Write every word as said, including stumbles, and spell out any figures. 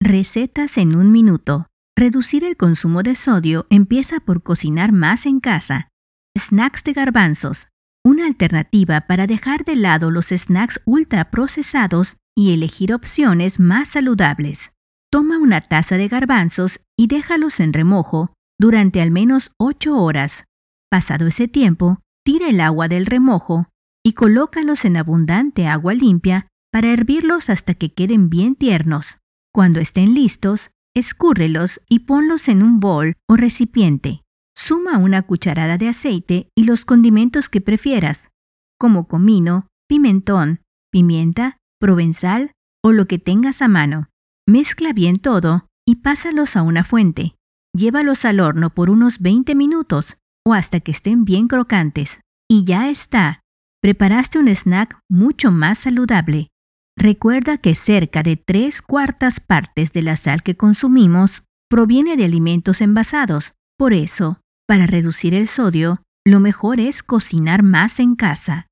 Recetas en un minuto. Reducir el consumo de sodio empieza por cocinar más en casa. Snacks de garbanzos. Una alternativa para dejar de lado los snacks ultraprocesados y elegir opciones más saludables. Toma una taza de garbanzos y déjalos en remojo durante al menos ocho horas. Pasado ese tiempo, tira el agua del remojo y colócalos en abundante agua limpia para hervirlos hasta que queden bien tiernos. Cuando estén listos, escúrrelos y ponlos en un bol o recipiente. Suma una cucharada de aceite y los condimentos que prefieras, como comino, pimentón, pimienta, provenzal o lo que tengas a mano. Mezcla bien todo y pásalos a una fuente. Llévalos al horno por unos veinte minutos o hasta que estén bien crocantes. Y ya está. Preparaste un snack mucho más saludable. Recuerda que cerca de tres cuartas partes de la sal que consumimos proviene de alimentos envasados. Por eso, para reducir el sodio, lo mejor es cocinar más en casa.